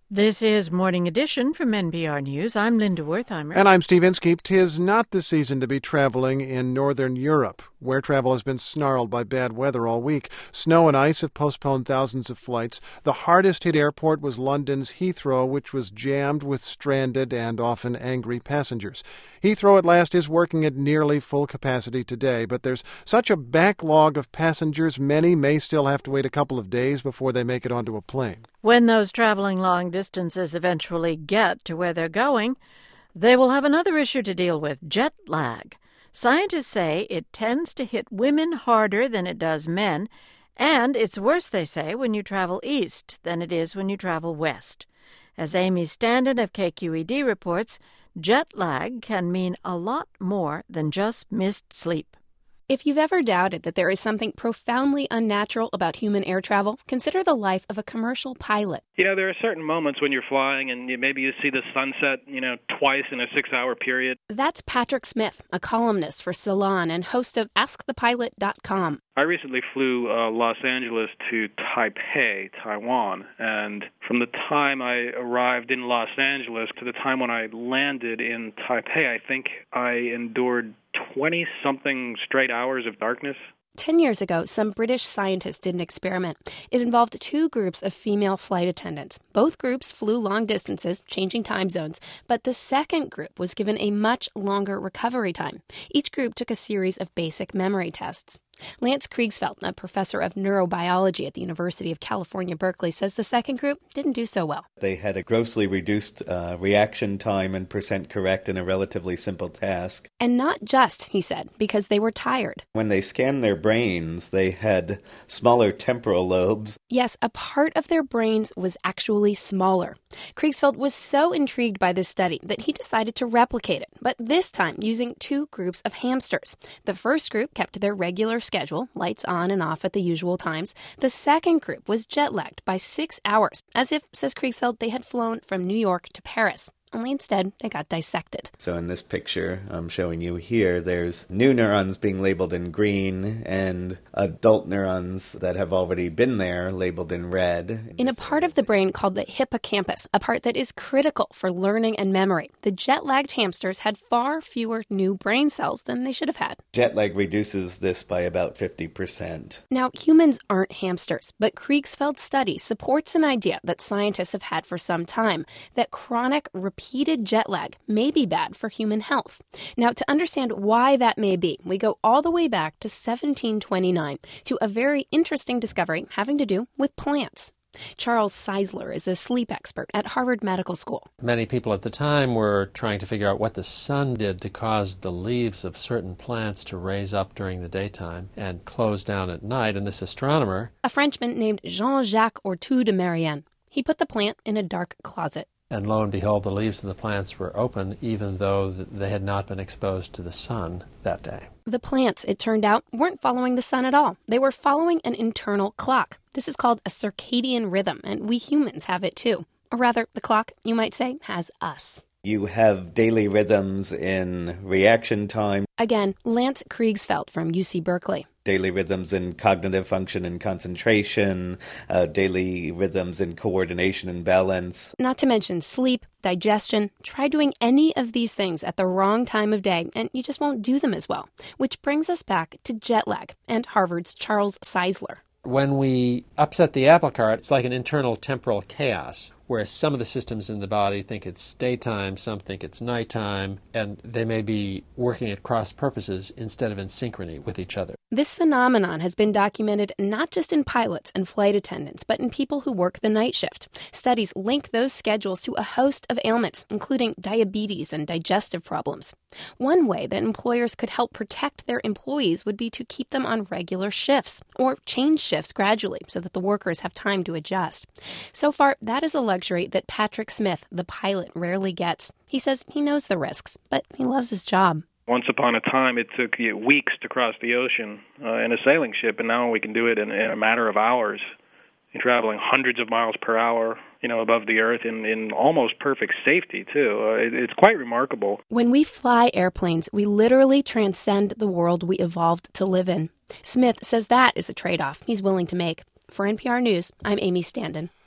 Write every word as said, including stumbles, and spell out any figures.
This is Morning Edition from N P R News. I'm Linda Wertheimer. And I'm Steve Inskeep. 'Tis not the season to be traveling in northern Europe, where travel has been snarled by bad weather all week. Snow and ice have postponed thousands of flights. The hardest-hit airport was London's Heathrow, which was jammed with stranded and often angry passengers. Heathrow at last is working at nearly full capacity today, but there's such a backlog of passengers, many may still have to wait a couple of days before they make it onto a plane. When those traveling long distances eventually get to where they're going, they will have another issue to deal with, jet lag. Scientists say it tends to hit women harder than it does men, and it's worse, they say, when you travel east than it is when you travel west. As Amy Standen of K Q E D reports, jet lag can mean a lot more than just missed sleep. If you've ever doubted that there is something profoundly unnatural about human air travel, consider the life of a commercial pilot. You know, there are certain moments when you're flying and you, maybe you see the sunset, you know, twice in a six-hour period. That's Patrick Smith, a columnist for Salon and host of Ask The Pilot dot com. I recently flew uh, Los Angeles to Taipei, Taiwan, and from the time I arrived in Los Angeles to the time when I landed in Taipei, I think I endured twenty-something straight hours of darkness. Ten years ago, some British scientists did an experiment. It involved two groups of female flight attendants. Both groups flew long distances, changing time zones, but the second group was given a much longer recovery time. Each group took a series of basic memory tests. Lance Kriegsfeld, a professor of neurobiology at the University of California, Berkeley, says the second group didn't do so well. They had a grossly reduced uh, reaction time and percent correct in a relatively simple task. And not just, he said, because they were tired. When they scanned their brains, they had smaller temporal lobes. Yes, a part of their brains was actually smaller. Kriegsfeld was so intrigued by this study that he decided to replicate it, but this time using two groups of hamsters. The first group kept to their regular schedule, lights on and off at the usual times. The second group was jet-lagged by six hours, as if, says Kriegsfeld, they had flown from New York to Paris. Only instead, they got dissected. So in this picture I'm showing you here, there's new neurons being labeled in green and adult neurons that have already been there labeled in red. In a part of the brain called the hippocampus, a part that is critical for learning and memory, the jet-lagged hamsters had far fewer new brain cells than they should have had. Jet lag reduces this by about fifty percent. Now, humans aren't hamsters, but Kriegsfeld's study supports an idea that scientists have had for some time, that chronic repeated jet lag may be bad for human health. Now, to understand why that may be, we go all the way back to seventeen twenty-nine, to a very interesting discovery having to do with plants. Charles Czeisler is a sleep expert at Harvard Medical School. Many people at the time were trying to figure out what the sun did to cause the leaves of certain plants to raise up during the daytime and close down at night. And this astronomer, a Frenchman named Jean-Jacques Ortu de Marienne, he put the plant in a dark closet. And lo and behold, the leaves of the plants were open, even though they had not been exposed to the sun that day. The plants, it turned out, weren't following the sun at all. They were following an internal clock. This is called a circadian rhythm, and we humans have it too. Or rather, the clock, you might say, has us. You have daily rhythms in reaction time. Again, Lance Kriegsfeld from U C Berkeley. Daily rhythms in cognitive function and concentration, uh, daily rhythms in coordination and balance. Not to mention sleep, digestion. Try doing any of these things at the wrong time of day, and you just won't do them as well. Which brings us back to jet lag and Harvard's Charles Czeisler. When we upset the apple cart, it's like an internal temporal chaos, where some of the systems in the body think it's daytime, some think it's nighttime, and they may be working at cross purposes instead of in synchrony with each other. This phenomenon has been documented not just in pilots and flight attendants, but in people who work the night shift. Studies link those schedules to a host of ailments, including diabetes and digestive problems. One way that employers could help protect their employees would be to keep them on regular shifts, or change shifts gradually so that the workers have time to adjust. So far, that is a luxury that Patrick Smith, the pilot, rarely gets. He says he knows the risks, but he loves his job. Once upon a time, it took you know, weeks to cross the ocean uh, in a sailing ship, and now we can do it in, in a matter of hours. You're traveling hundreds of miles per hour, you know, above the earth in, in almost perfect safety, too. Uh, it, it's quite remarkable. When we fly airplanes, we literally transcend the world we evolved to live in. Smith says that is a trade-off he's willing to make. For N P R News, I'm Amy Standen.